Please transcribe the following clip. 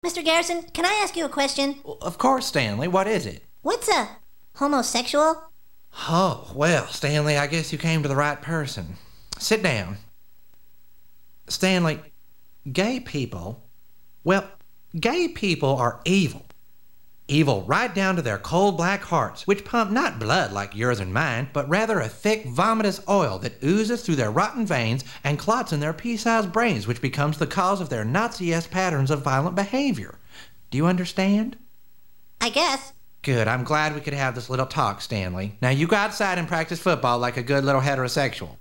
Mr. Garrison, can I ask you a question? Well, of course, Stanley. What is it? What's a homosexual? Oh, well, Stanley, I guess you came to the right person. Sit down. Stanley, gay people, well, gay people are evil. Evil right down to their cold black hearts, which pump not blood like yours and mine, but rather a thick vomitous oil that oozes through their rotten veins and clots in their pea-sized brains, which becomes the cause of their Nazi-esque patterns of violent behavior. Do you understand? I guess. Good, I'm glad we could have this little talk, Stanley. Now you go outside and practice football like a good little heterosexual.